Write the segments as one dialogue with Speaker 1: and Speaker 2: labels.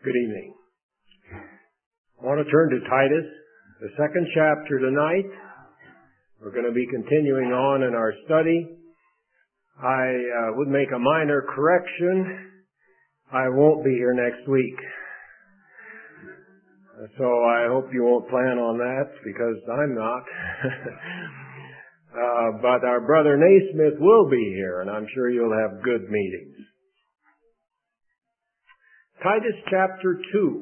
Speaker 1: Good evening. I want to turn to Titus, the second chapter tonight. We're going to be continuing on in our study. I would make a minor correction. I won't be here next week. So I hope you won't plan on that, because I'm not. But our brother Naismith will be here, and I'm sure you'll have good meetings. Titus chapter 2.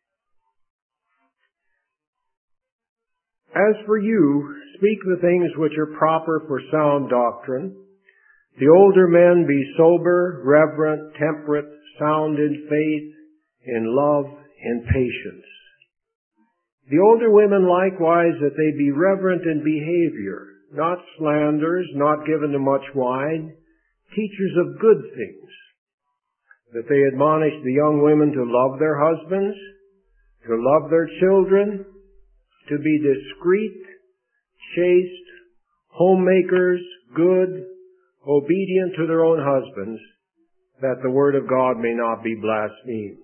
Speaker 1: As for you, speak the things which are proper for sound doctrine. The older men be sober, reverent, temperate, sound in faith, in love, in patience. The older women likewise, that they be reverent in behavior, not slanderers, not given to much wine, teachers of good things, that they admonish the young women to love their husbands, to love their children, to be discreet, chaste, homemakers, good, obedient to their own husbands, that the word of God may not be blasphemed.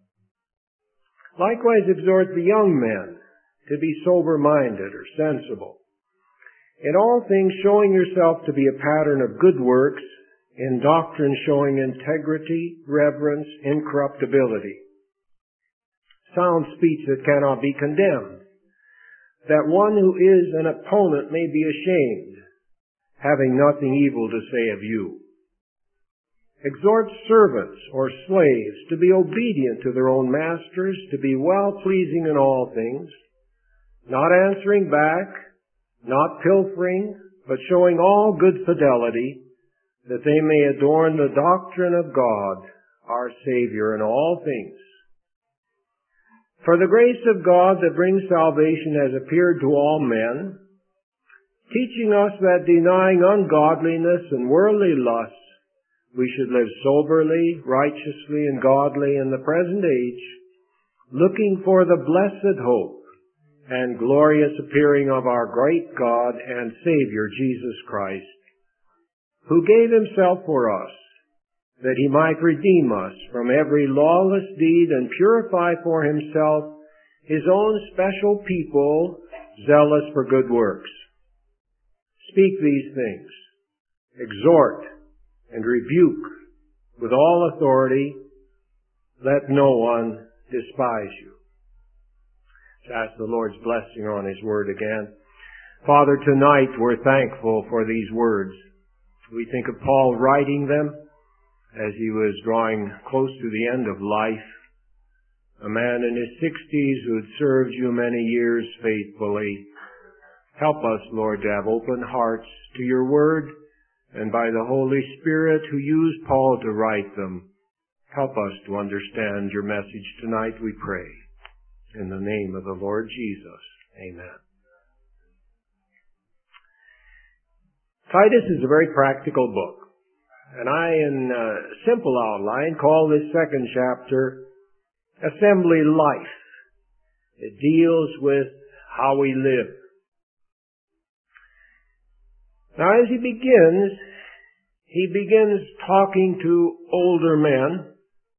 Speaker 1: Likewise exhort the young men to be sober-minded or sensible. In all things showing yourself to be a pattern of good works, in doctrine showing integrity, reverence, incorruptibility. Sound speech that cannot be condemned, that one who is an opponent may be ashamed, having nothing evil to say of you. Exhort servants or slaves to be obedient to their own masters, to be well-pleasing in all things, not answering back, not pilfering, but showing all good fidelity, that they may adorn the doctrine of God, our Savior, in all things. For the grace of God that brings salvation has appeared to all men, teaching us that denying ungodliness and worldly lusts, we should live soberly, righteously, and godly in the present age, looking for the blessed hope and glorious appearing of our great God and Savior, Jesus Christ, who gave himself for us, that he might redeem us from every lawless deed and purify for himself his own special people, zealous for good works. Speak these things, exhort and rebuke with all authority. Let no one despise you. Let's ask the Lord's blessing on his word again. Father, tonight we're thankful for these words. We think of Paul writing them as he was drawing close to the end of life. A man in his 60s who had served you many years faithfully. Help us, Lord, to have open hearts to your word, and by the Holy Spirit who used Paul to write them, help us to understand your message tonight, we pray. In the name of the Lord Jesus, amen. Titus is a very practical book, and I, in simple outline, call this second chapter Assembly Life. It deals with how we live. Now, as he begins talking to older men.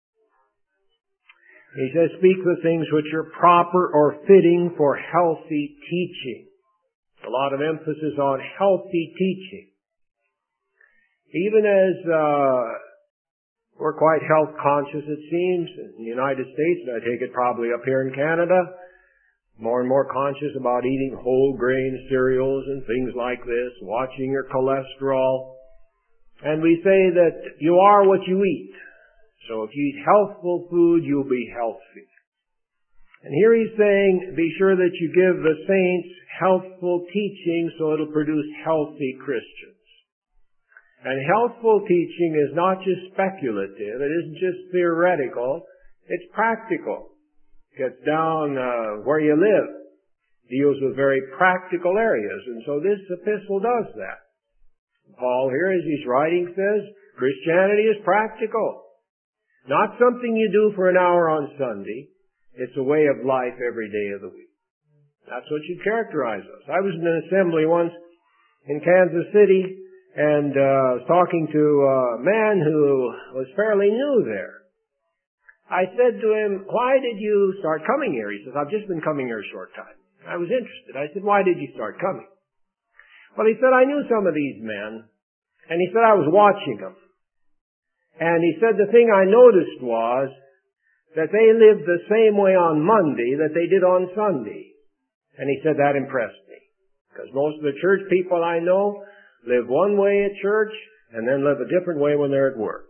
Speaker 1: He says, speak the things which are proper or fitting for healthy teaching. A lot of emphasis on healthy teaching. Even as we're quite health conscious, it seems, in the United States, and I take it probably up here in Canada, more and more conscious about eating whole grain cereals and things like this, watching your cholesterol. And we say that you are what you eat. So if you eat healthful food, you'll be healthy. And here he's saying, be sure that you give the saints healthful teaching so it'll produce healthy Christians. And healthful teaching is not just speculative. It isn't just theoretical. It's practical. Gets down where you live. Deals with very practical areas. And so this epistle does that. Paul here, as he's writing, says, Christianity is practical. Not something you do for an hour on Sunday. It's a way of life every day of the week. That's what should characterize us. I was in an assembly once in Kansas City and was talking to a man who was fairly new there. I said to him, why did you start coming here? He says, I've just been coming here a short time. I was interested. I said, why did you start coming? Well, he said, I knew some of these men, and he said, I was watching them. And he said, the thing I noticed was that they lived the same way on Monday that they did on Sunday. And he said, that impressed me. Because most of the church people I know live one way at church and then live a different way when they're at work.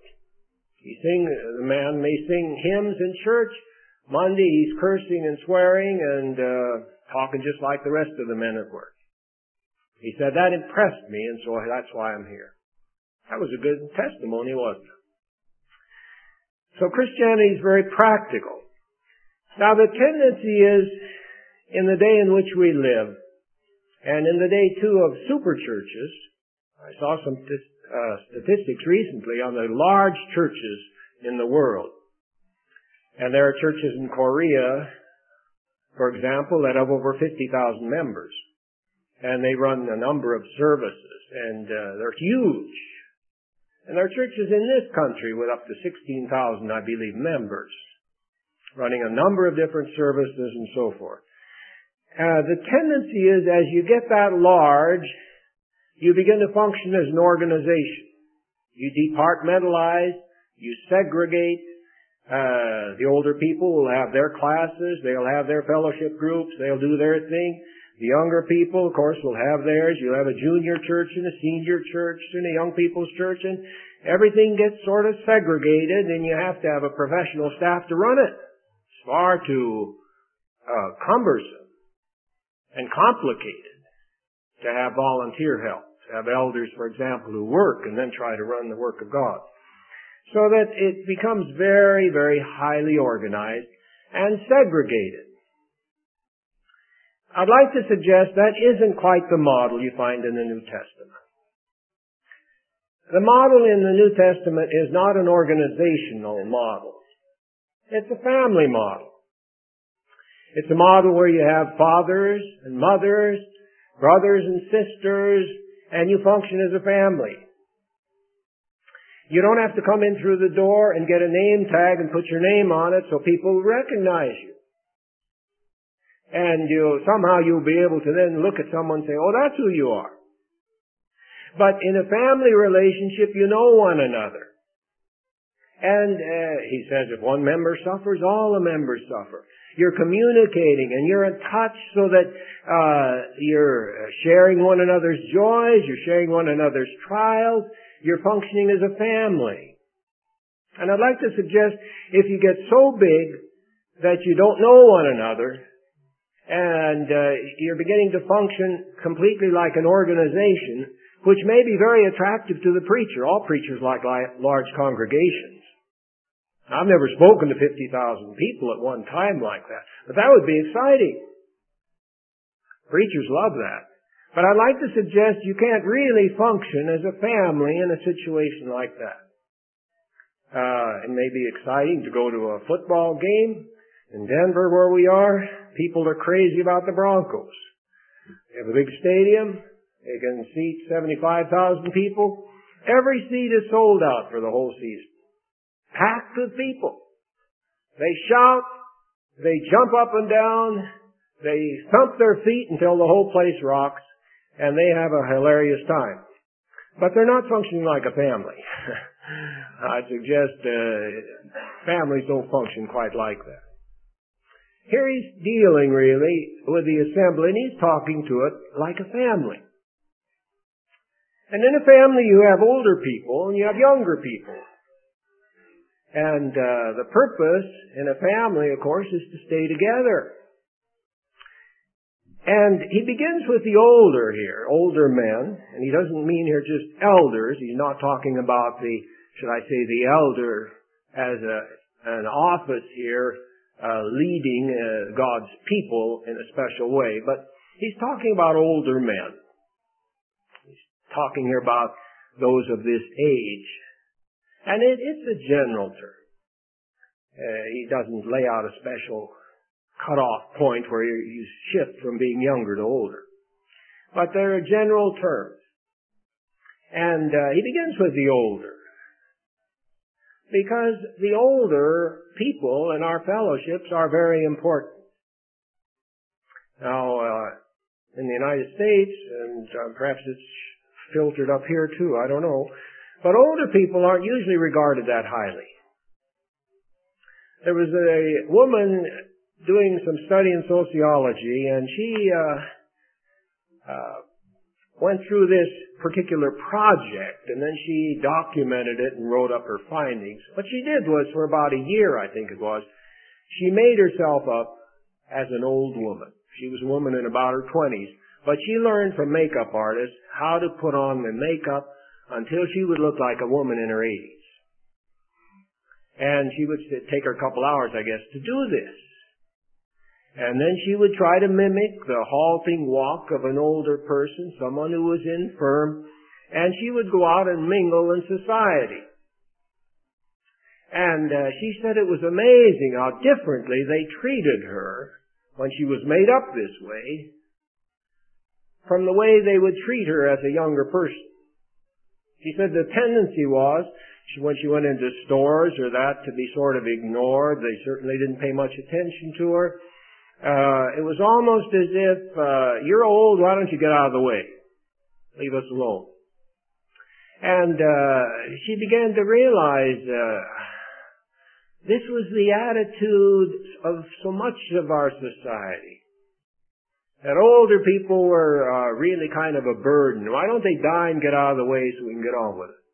Speaker 1: The man may sing hymns in church. Monday he's cursing and swearing and talking just like the rest of the men at work. He said, that impressed me, and so that's why I'm here. That was a good testimony, wasn't it? So Christianity is very practical. Now the tendency is, in the day in which we live, and in the day too of super churches, I saw some statistics recently on the large churches in the world. And there are churches in Korea, for example, that have over 50,000 members. And they run a number of services, and they're huge. And there are churches in this country with up to 16,000, I believe, members, running a number of different services and so forth. The tendency is, as you get that large, you begin to function as an organization. You departmentalize, you segregate. The older people will have their classes, they'll have their fellowship groups, they'll do their thing. The younger people, of course, will have theirs. You'll have a junior church and a senior church and a young people's church, and everything gets sort of segregated, and you have to have a professional staff to run it. It's far too cumbersome and complicated to have volunteer help, to have elders, for example, who work and then try to run the work of God. So that it becomes very, very highly organized and segregated. I'd like to suggest that isn't quite the model you find in the New Testament. The model in the New Testament is not an organizational model. It's a family model. It's a model where you have fathers and mothers, brothers and sisters, and you function as a family. You don't have to come in through the door and get a name tag and put your name on it so people recognize you. And somehow you'll be able to then look at someone and say, oh, that's who you are. But in a family relationship, you know one another. And he says if one member suffers, all the members suffer. You're communicating and you're in touch so that you're sharing one another's joys, you're sharing one another's trials, you're functioning as a family. And I'd like to suggest if you get so big that you don't know one another, and you're beginning to function completely like an organization, which may be very attractive to the preacher. All preachers like large congregations. I've never spoken to 50,000 people at one time like that, but that would be exciting. Preachers love that. But I'd like to suggest you can't really function as a family in a situation like that. It may be exciting to go to a football game. In Denver, where we are, people are crazy about the Broncos. They have a big stadium. They can seat 75,000 people. Every seat is sold out for the whole season. Packed with people. They shout. They jump up and down. They thump their feet until the whole place rocks. And they have a hilarious time. But they're not functioning like a family. I suggest families don't function quite like that. Here he's dealing really with the assembly, and he's talking to it like a family. And in a family you have older people and you have younger people. And the purpose in a family, of course, is to stay together. And he begins with the older here, older men, and he doesn't mean here just elders. He's not talking about the elder as an office here, leading God's people in a special way. But he's talking about older men. He's talking here about those of this age. And it's a general term. He doesn't lay out a special cutoff point where you shift from being younger to older. But there are general terms. And he begins with the older. because the older people in our fellowships are very important. Now, in the United States, and perhaps it's filtered up here too, I don't know, but older people aren't usually regarded that highly. There was a woman doing some study in sociology, and she went through this particular project, and then she documented it and wrote up her findings. What she did was, for about a year, I think it was, she made herself up as an old woman. She was a woman in about her 20s, but she learned from makeup artists how to put on the makeup until she would look like a woman in her 80s. And she would take her a couple hours, I guess, to do this. And then she would try to mimic the halting walk of an older person, someone who was infirm, and she would go out and mingle in society. And she said it was amazing how differently they treated her when she was made up this way from the way they would treat her as a younger person. She said the tendency was, when she went into stores or that, to be sort of ignored. They certainly didn't pay much attention to her. It was almost as if, you're old, why don't you get out of the way? Leave us alone. And she began to realize this was the attitude of so much of our society. That older people were really kind of a burden. Why don't they die and get out of the way so we can get on with it?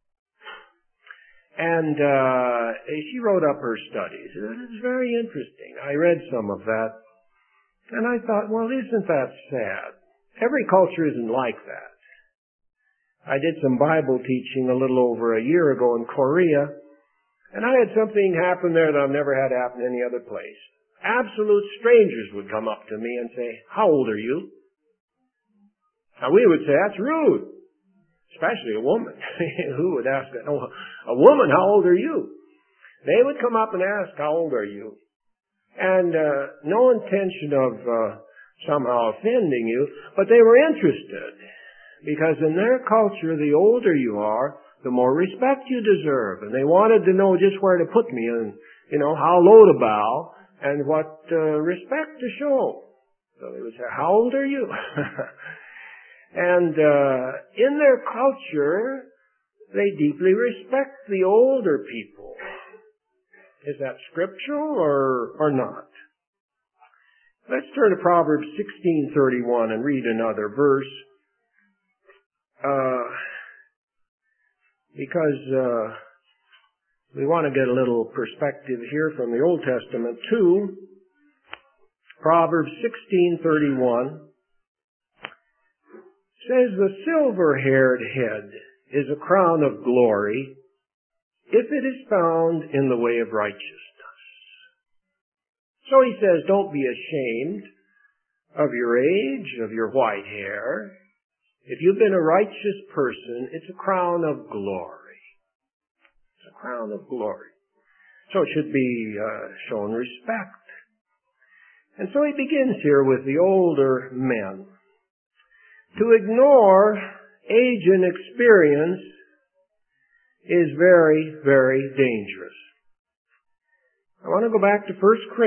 Speaker 1: And she wrote up her studies. It was very interesting. I read some of that. And I thought, well, isn't that sad? Every culture isn't like that. I did some Bible teaching a little over a year ago in Korea, and I had something happen there that I've never had happen any other place. Absolute strangers would come up to me and say, how old are you? Now we would say, that's rude. Especially a woman. Who would ask that? Oh, a woman, how old are you? They would come up and ask, how old are you? And no intention of somehow offending you, but they were interested. Because in their culture, the older you are, the more respect you deserve. And they wanted to know just where to put me and, how low to bow and what respect to show. So they would say, how old are you? And in their culture, they deeply respect the older people. Is that scriptural or not? Let's turn to Proverbs 16:31 and read another verse. Because we want to get a little perspective here from the Old Testament too. Proverbs 16:31 says, the silver-haired head is a crown of glory if it is found in the way of righteousness. So he says, don't be ashamed of your age, of your white hair. If you've been a righteous person, it's a crown of glory. It's a crown of glory. So it should be shown respect. And so he begins here with the older men. To ignore age and experience is very, very dangerous. I want to go back to 1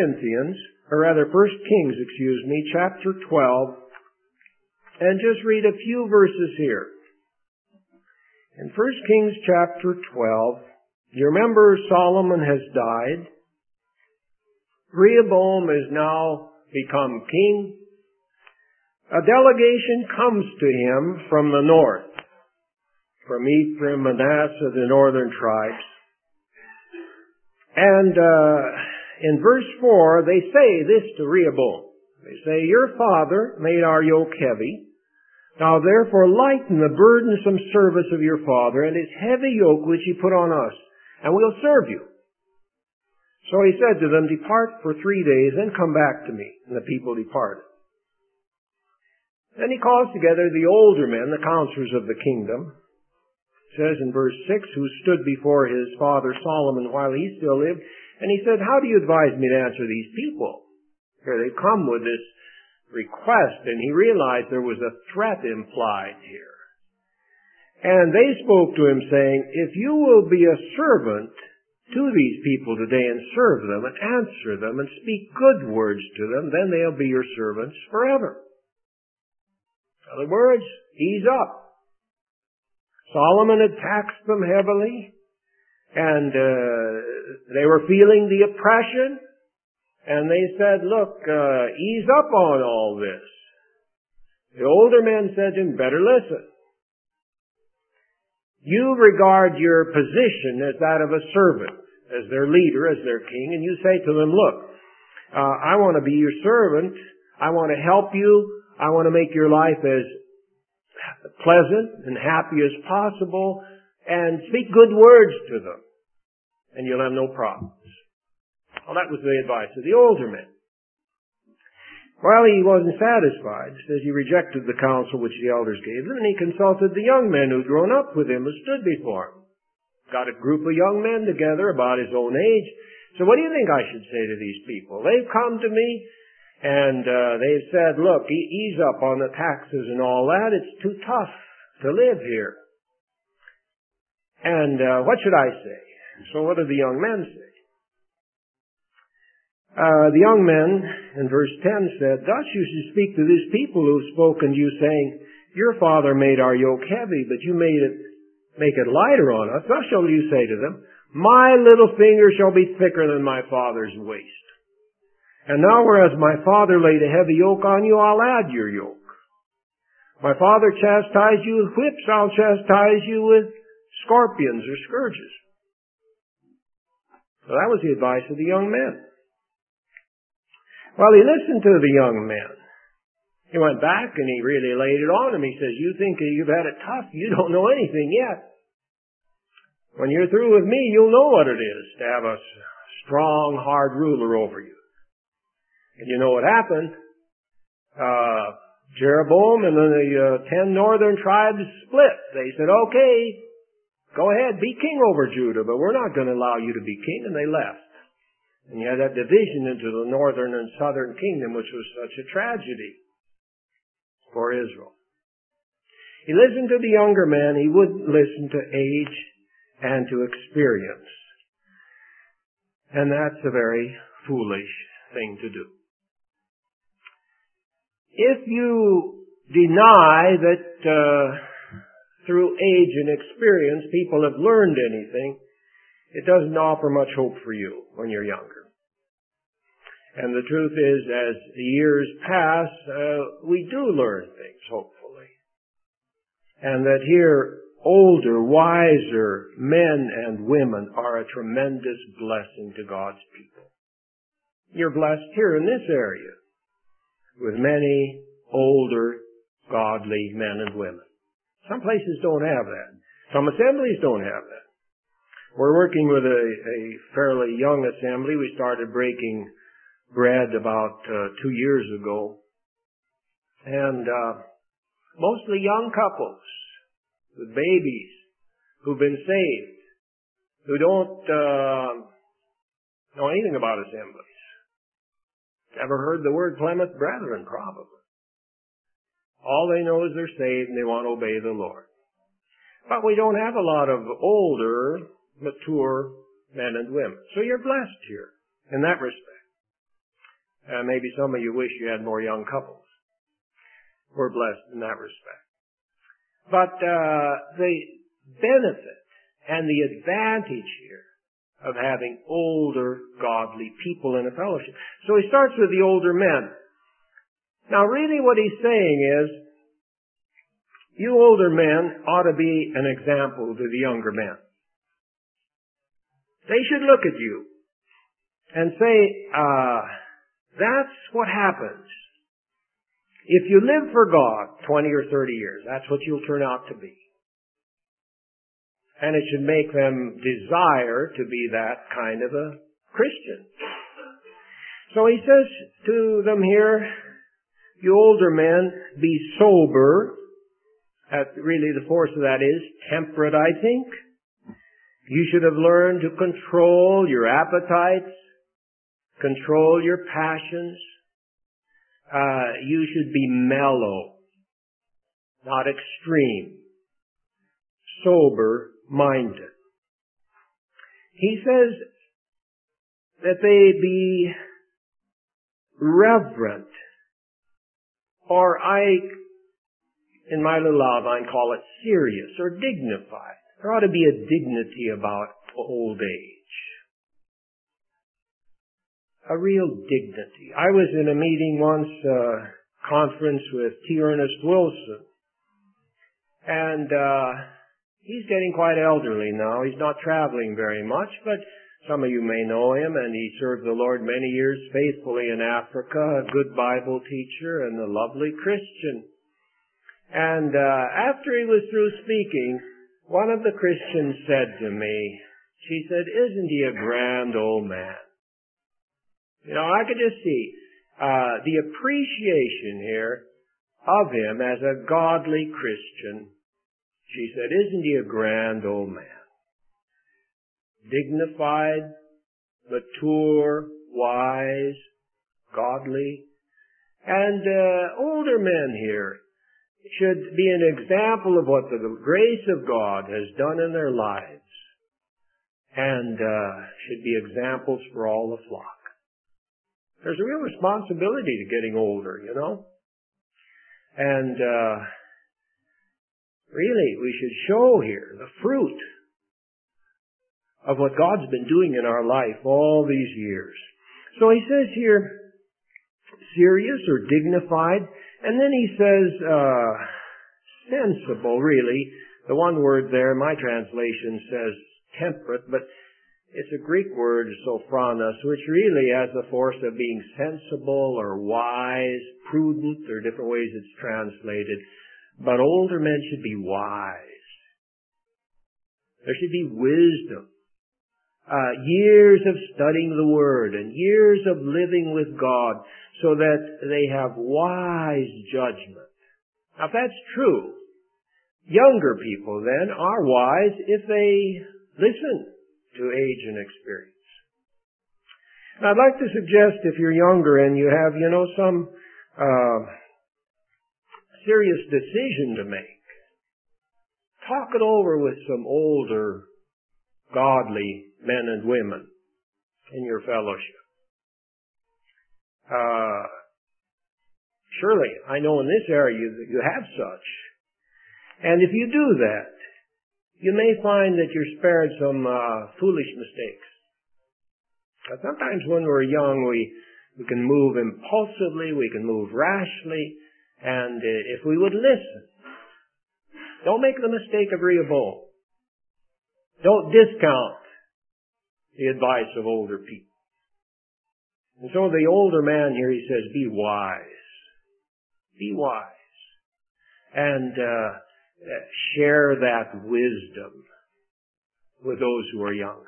Speaker 1: Kings, chapter 12, and just read a few verses here. In 1 Kings chapter 12, you remember Solomon has died. Rehoboam has now become king. A delegation comes to him from the north, from Ephraim, Manasseh, the northern tribes. And in verse 4, they say this to Rehoboam. They say, your father made our yoke heavy. Now therefore lighten the burdensome service of your father and his heavy yoke which he put on us, and we'll serve you. So he said to them, depart for 3 days, and come back to me. And the people departed. Then he calls together the older men, the counselors of the kingdom. It says in verse 6, who stood before his father Solomon while he still lived. And he said, how do you advise me to answer these people? Here they come with this request, and he realized there was a threat implied here. And they spoke to him saying, if you will be a servant to these people today and serve them and answer them and speak good words to them, then they'll be your servants forever. In other words, ease up. Solomon had taxed them heavily, and they were feeling the oppression, and they said, look, ease up on all this. The older men said to him, better listen. You regard your position as that of a servant, as their leader, as their king, and you say to them, look, I want to be your servant. I want to help you. I want to make your life as pleasant and happy as possible, and speak good words to them, and you'll have no problems. Well, that was the advice of the older men. Well, he wasn't satisfied. It says he rejected the counsel which the elders gave him, and he consulted the young men who'd grown up with him, who stood before him. Got a group of young men together about his own age. So what do you think I should say to these people? They've come to me, and they've said, look, ease up on the taxes and all that. It's too tough to live here. And what should I say? So what do the young men say? The young men, in verse 10 said, thus you should speak to these people who've spoken to you, saying, your father made our yoke heavy, but you make it lighter on us. Thus shall you say to them, my little finger shall be thicker than my father's waist. And now whereas my father laid a heavy yoke on you, I'll add your yoke. My father chastised you with whips, I'll chastise you with scorpions or scourges. So that was the advice of the young men. Well, he listened to the young men. He went back and he really laid it on him. He says, you think you've had it tough? You don't know anything yet. When you're through with me, you'll know what it is to have a strong, hard ruler over you. And you know what happened? Jeroboam and the 10 northern tribes split. They said, okay, go ahead, be king over Judah, but we're not going to allow you to be king. And they left. And you had that division into the northern and southern kingdom, which was such a tragedy for Israel. He listened to the younger men. He wouldn't listen to age and to experience. And that's a very foolish thing to do. If you deny that through age and experience people have learned anything, it doesn't offer much hope for you when you're younger. And the truth is, as the years pass, we do learn things, hopefully. And that here, older, wiser men and women are a tremendous blessing to God's people. You're blessed here in this area with many older, godly men and women. Some places don't have that. Some assemblies don't have that. We're working with a fairly young assembly. We started breaking bread about 2 years ago. And mostly young couples with babies who've been saved, who don't know anything about assemblies. Never heard the word Plymouth Brethren, probably. All they know is they're saved and they want to obey the Lord. But we don't have a lot of older, mature men and women. So you're blessed here in that respect. Maybe some of you wish you had more young couples. We're blessed in that respect. But the benefit and the advantage here of having older, godly people in a fellowship. So he starts with the older men. Now really what he's saying is, you older men ought to be an example to the younger men. They should look at you and say, that's what happens. If you live for God 20 or 30 years, that's what you'll turn out to be. And it should make them desire to be that kind of a Christian. So he says to them here, you older men, be sober. Really the force of that is temperate, I think. You should have learned to control your appetites, control your passions. You should be mellow, not extreme, sober-minded. He says that they be reverent, or in my little outline, call it serious or dignified. There ought to be a dignity about old age. A real dignity. I was in a meeting once, conference with T. Ernest Wilson. And he's getting quite elderly now. He's not traveling very much, but some of you may know him, and he served the Lord many years faithfully in Africa, a good Bible teacher and a lovely Christian. And after he was through speaking, one of the Christians said to me, she said, "Isn't he a grand old man?" You know, I could just see the appreciation here of him as a godly Christian. She said, "Isn't he a grand old man? Dignified, mature, wise, godly." And older men here should be an example of what the grace of God has done in their lives, and should be examples for all the flock. There's a real responsibility to getting older, you know. And really, we should show here the fruit of what God's been doing in our life all these years. So he says here, serious or dignified, and then he says sensible, really. The one word there, my translation says temperate, but it's a Greek word, sophronos, which really has the force of being sensible or wise, prudent. There are different ways it's translated. But older men should be wise. There should be wisdom. Years of studying the Word and years of living with God so that they have wise judgment. Now, if that's true, younger people then are wise if they listen to age and experience. Now, I'd like to suggest if you're younger and you have, some serious decision to make, talk it over with some older, godly men and women in your fellowship. Surely, I know in this area you have such. And if you do that, you may find that you're spared some foolish mistakes. Sometimes when we're young, we can move impulsively, we can move rashly, and if we would listen, don't make the mistake of Rehoboam. Don't discount the advice of older people. And so the older man here, he says, be wise. Be wise. And share that wisdom with those who are younger.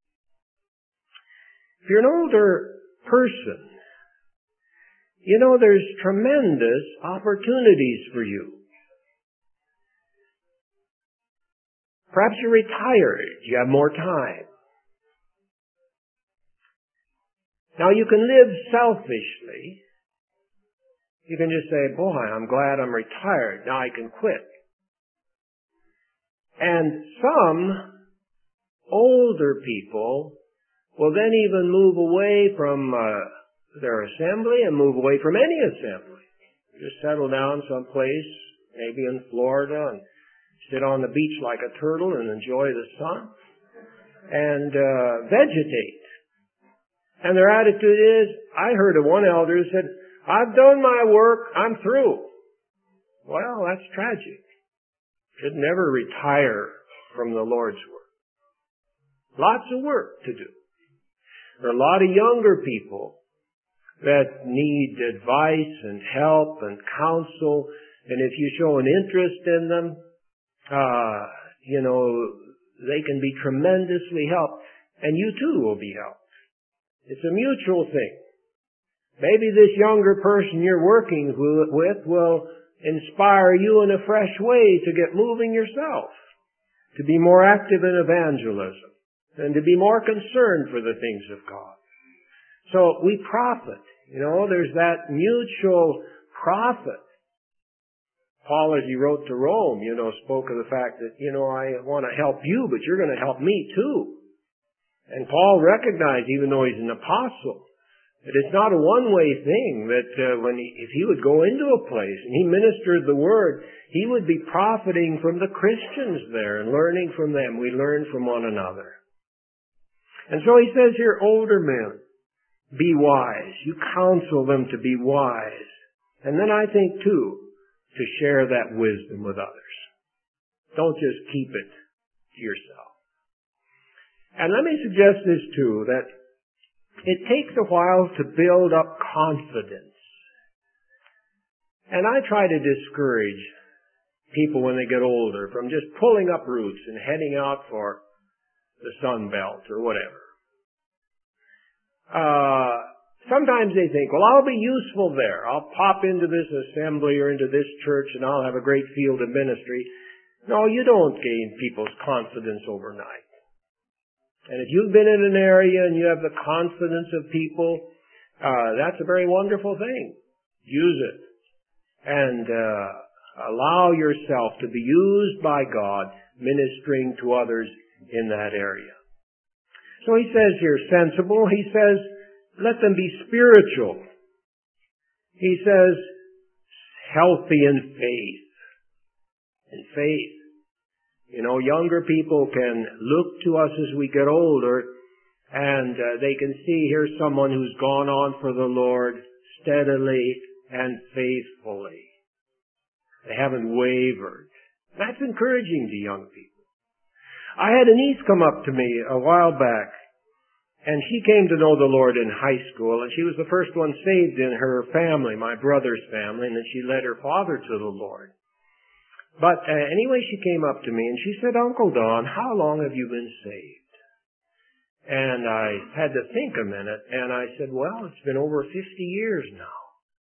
Speaker 1: If you're an older person, there's tremendous opportunities for you. Perhaps you're retired. You have more time. Now you can live selfishly. You can just say, boy, I'm glad I'm retired. Now I can quit. And some older people will then even move away from their assembly and move away from any assembly. Just settle down someplace, maybe in Florida, and sit on the beach like a turtle and enjoy the sun and vegetate. And their attitude is, I heard of one elder who said, I've done my work, I'm through. Well, that's tragic. Should never retire from the Lord's work. Lots of work to do. There are a lot of younger people that need advice and help and counsel, and if you show an interest in them, they can be tremendously helped, and you too will be helped. It's a mutual thing. Maybe this younger person you're working with will inspire you in a fresh way to get moving yourself, to be more active in evangelism, and to be more concerned for the things of God. So we profit. There's that mutual profit. Paul, as he wrote to Rome, spoke of the fact that, I want to help you, but you're going to help me too. And Paul recognized, even though he's an apostle, that it's not a one-way thing, that if he would go into a place and he ministered the word, he would be profiting from the Christians there and learning from them. We learn from one another. And so he says here, older men, be wise. You counsel them to be wise. And then I think, too, to share that wisdom with others. Don't just keep it to yourself. And let me suggest this, too, that it takes a while to build up confidence. And I try to discourage people when they get older from just pulling up roots and heading out for the Sun Belt or whatever. Sometimes they think, well, I'll be useful there. I'll pop into this assembly or into this church and I'll have a great field of ministry. No, you don't gain people's confidence overnight. And if you've been in an area and you have the confidence of people, that's a very wonderful thing. Use it. And allow yourself to be used by God ministering to others in that area. So he says here, sensible. He says, let them be spiritual. He says, healthy in faith. In faith. You know, younger people can look to us as we get older, and they can see here's someone who's gone on for the Lord steadily and faithfully. They haven't wavered. That's encouraging to young people. I had a niece come up to me a while back, and she came to know the Lord in high school, and she was the first one saved in her family, my brother's family, and then she led her father to the Lord. But anyway, she came up to me and she said, Uncle Don, how long have you been saved? And I had to think a minute, and I said, well, it's been over 50 years now.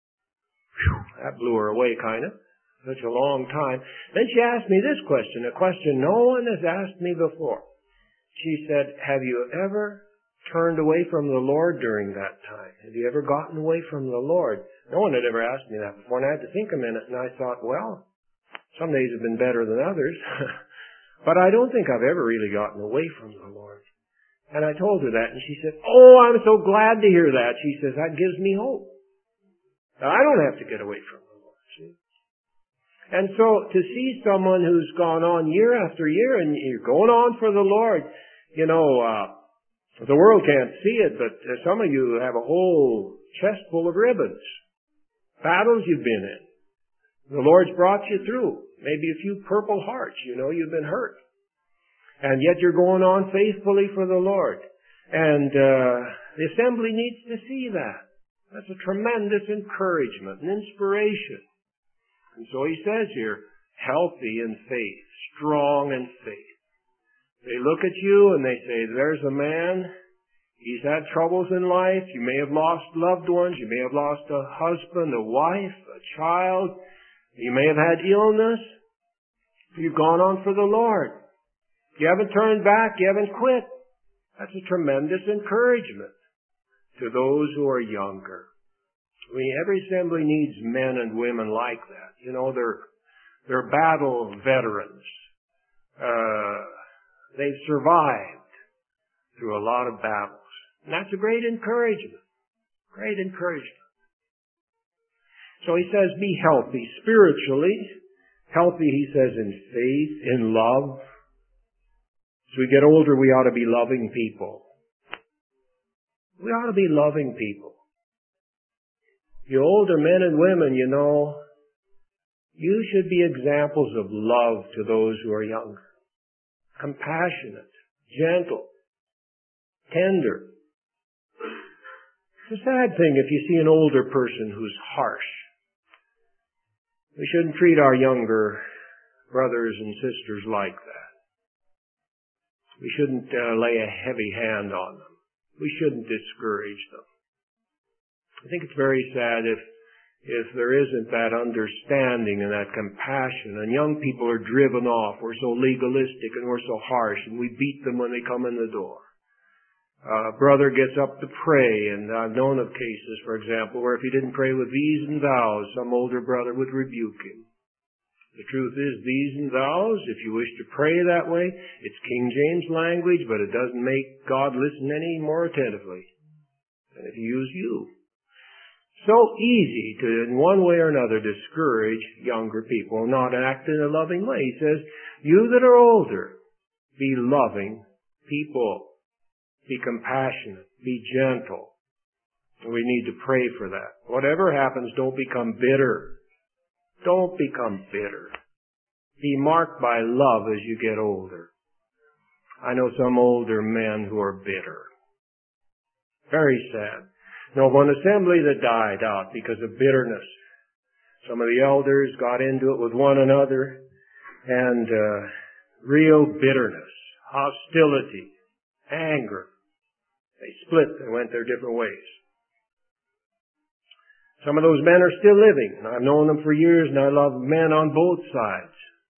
Speaker 1: Whew, that blew her away, kind of. Such a long time. Then she asked me this question, a question no one has asked me before. She said, have you ever turned away from the Lord during that time? Have you ever gotten away from the Lord? No one had ever asked me that before, and I had to think a minute, and I thought, well, some days have been better than others. But I don't think I've ever really gotten away from the Lord. And I told her that, and she said, oh, I'm so glad to hear that. She says, that gives me hope. Now, I don't have to get away from the Lord, see? And so to see someone who's gone on year after year, and you're going on for the Lord, you know, the world can't see it, but some of you have a whole chest full of ribbons. Battles you've been in. The Lord's brought you through. Maybe a few purple hearts, you know, you've been hurt. And yet you're going on faithfully for the Lord. And the assembly needs to see that. That's a tremendous encouragement and inspiration. And so he says here, healthy in faith, strong in faith. They look at you and they say, there's a man, he's had troubles in life, you may have lost loved ones, you may have lost a husband, a wife, a child, you may have had illness. You've gone on for the Lord. You haven't turned back. You haven't quit. That's a tremendous encouragement to those who are younger. I mean, every assembly needs men and women like that. You know, they're battle veterans. They've survived through a lot of battles. And that's a great encouragement. Great encouragement. So he says, be healthy spiritually. Healthy, he says, in faith, in love. As we get older, we ought to be loving people. We ought to be loving people. You older men and women, you know, you should be examples of love to those who are younger. Compassionate, gentle, tender. It's a sad thing if you see an older person who's harsh. We shouldn't treat our younger brothers and sisters like that. We shouldn't lay a heavy hand on them. We shouldn't discourage them. I think it's very sad if there isn't that understanding and that compassion, and young people are driven off. We're so legalistic and we're so harsh, and we beat them when they come in the door. A brother gets up to pray, and I've known of cases, for example, where if he didn't pray with these and thous, some older brother would rebuke him. The truth is these and thous. If you wish to pray that way, it's King James language, but it doesn't make God listen any more attentively than if He used you. So easy to, in one way or another, discourage younger people, not act in a loving way. He says, you that are older, be loving people. Be compassionate. Be gentle. We need to pray for that. Whatever happens, don't become bitter. Don't become bitter. Be marked by love as you get older. I know some older men who are bitter. Very sad. Know of one assembly that died out because of bitterness. Some of the elders got into it with one another, and real bitterness, hostility, anger. They split. They went their different ways. Some of those men are still living. I've known them for years, and I love men on both sides.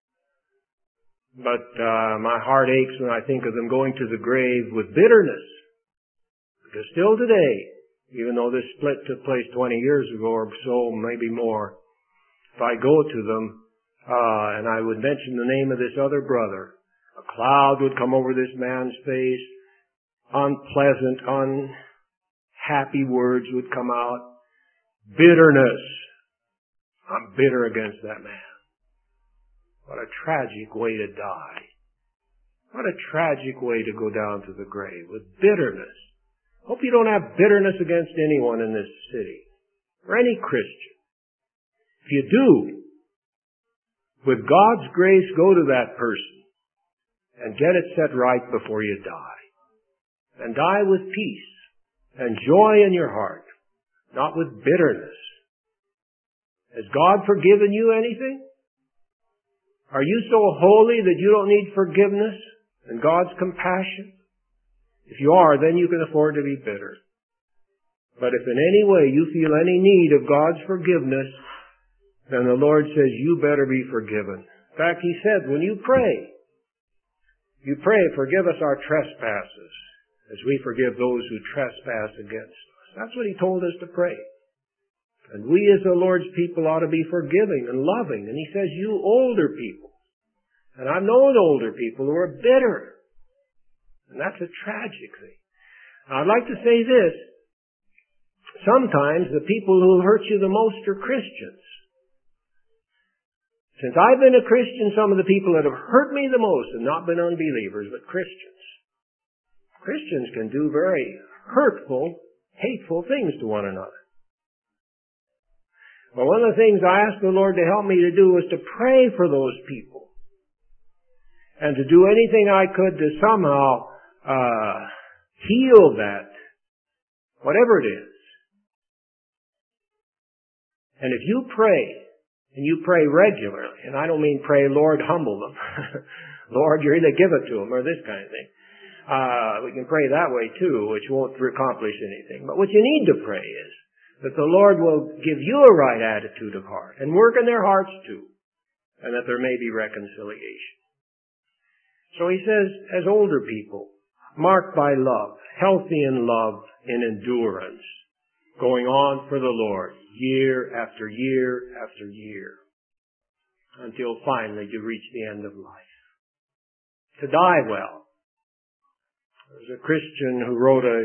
Speaker 1: But my heart aches when I think of them going to the grave with bitterness. Because still today, even though this split took place 20 years ago or so, maybe more, if I go to them and I would mention the name of this other brother, a cloud would come over this man's face, unpleasant, unhappy words would come out, bitterness. I'm bitter against that man. What a tragic way to die. What a tragic way to go down to the grave, with bitterness. Hope you don't have bitterness against anyone in this city, or any Christian. If you do, with God's grace, go to that person and get it set right before you die. And die with peace and joy in your heart, not with bitterness. Has God forgiven you anything? Are you so holy that you don't need forgiveness and God's compassion? If you are, then you can afford to be bitter. But if in any way you feel any need of God's forgiveness, then the Lord says you better be forgiven. In fact, He said, when you pray, forgive us our trespasses, as we forgive those who trespass against us. That's what He told us to pray. And we as the Lord's people ought to be forgiving and loving. And He says, you older people. And I've known older people who are bitter. And that's a tragic thing. Now, I'd like to say this. Sometimes the people who hurt you the most are Christians. Since I've been a Christian, some of the people that have hurt me the most have not been unbelievers, but Christians. Christians can do very hurtful, hateful things to one another. Well, one of the things I asked the Lord to help me to do was to pray for those people. And to do anything I could to somehow heal that, whatever it is. And if you pray, and you pray regularly, and I don't mean pray, Lord, humble them. Lord, you're either give it to them, or this kind of thing. We can pray that way too, which won't accomplish anything. But what you need to pray is that the Lord will give you a right attitude of heart, and work in their hearts too, and that there may be reconciliation. So he says, as older people, marked by love, healthy in love, in endurance, going on for the Lord, year after year after year, until finally you reach the end of life. To die well. There's a Christian who wrote a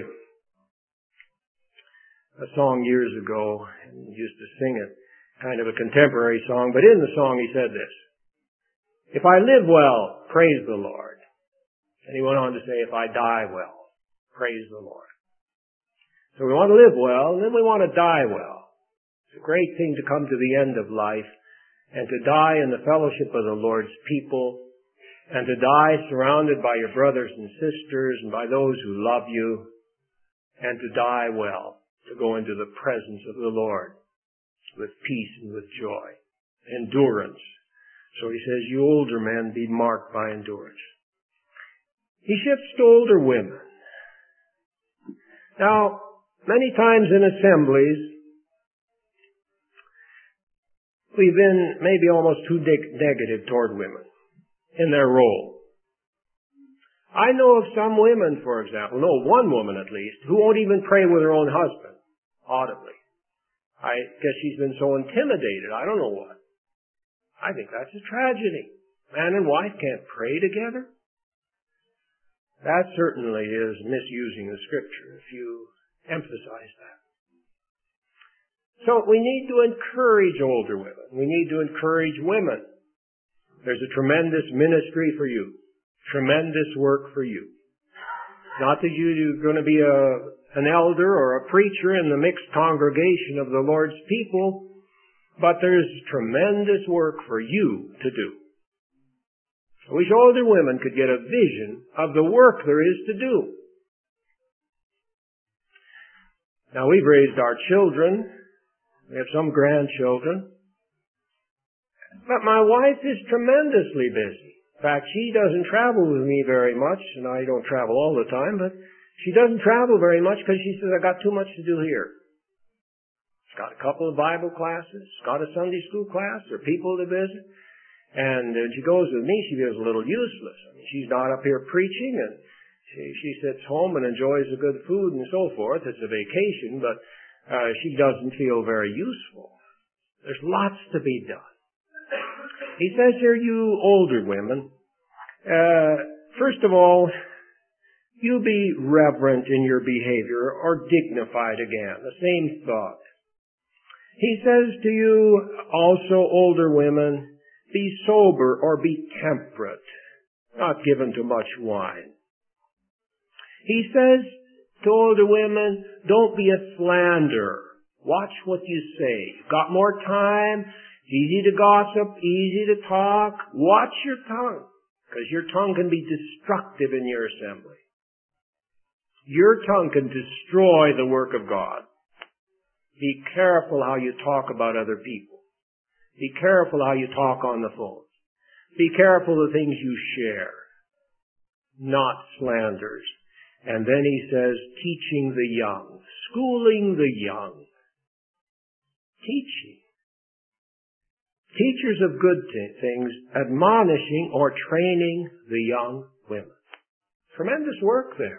Speaker 1: song years ago, and used to sing it, kind of a contemporary song, but in the song he said this: if I live well, praise the Lord. And he went on to say, if I die well, praise the Lord. So we want to live well, and then we want to die well. It's a great thing to come to the end of life, and to die in the fellowship of the Lord's people, and to die surrounded by your brothers and sisters, and by those who love you, and to die well, to go into the presence of the Lord with peace and with joy. Endurance. So he says, you older men, be marked by endurance. He shifts to older women. Now, many times in assemblies, we've been maybe almost too negative toward women in their role. I know of some women, for example, one woman at least, who won't even pray with her own husband, audibly. I guess she's been so intimidated. I don't know what. I think that's a tragedy. Man and wife can't pray together. That certainly is misusing the Scripture if you emphasize that. So we need to encourage older women. We need to encourage women. There's a tremendous ministry for you. Tremendous work for you. Not that you're going to be an elder or a preacher in the mixed congregation of the Lord's people, but there's tremendous work for you to do. I wish older women could get a vision of the work there is to do. Now, we've raised our children. We have some grandchildren. But my wife is tremendously busy. In fact, she doesn't travel with me very much, and I don't travel all the time, but she doesn't travel very much because she says, I got too much to do here. She's got a couple of Bible classes, she's got a Sunday school class, there are people to visit, and she goes with me, she feels a little useless. I mean, she's not up here preaching, and she sits home and enjoys the good food and so forth. It's a vacation, but she doesn't feel very useful. There's lots to be done. He says here, you older women, first of all, you be reverent in your behavior or dignified again. The same thought. He says to you also, older women, be sober or be temperate, not given to much wine. He says to older women, don't be a slanderer. Watch what you say. You've got more time. It's easy to gossip, easy to talk. Watch your tongue, because your tongue can be destructive in your assembly. Your tongue can destroy the work of God. Be careful how you talk about other people. Be careful how you talk on the phone. Be careful the things you share. Not slanders. And then he says, teaching the young, schooling the young. Teaching. Teachers of good things, admonishing or training the young women. Tremendous work there.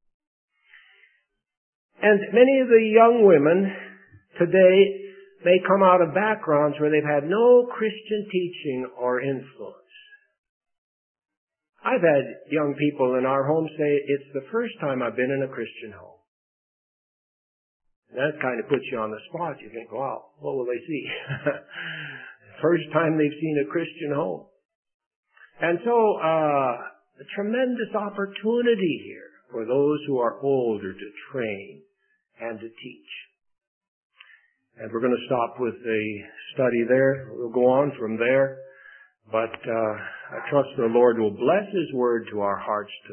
Speaker 1: And many of the young women today may come out of backgrounds where they've had no Christian teaching or influence. I've had young people in our home say, it's the first time I've been in a Christian home. And that kind of puts you on the spot. You think, wow, what will they see? First time they've seen a Christian home. And so, a tremendous opportunity here for those who are older to train and to teach. And we're going to stop with the study there. We'll go on from there. But I trust the Lord will bless His word to our hearts today.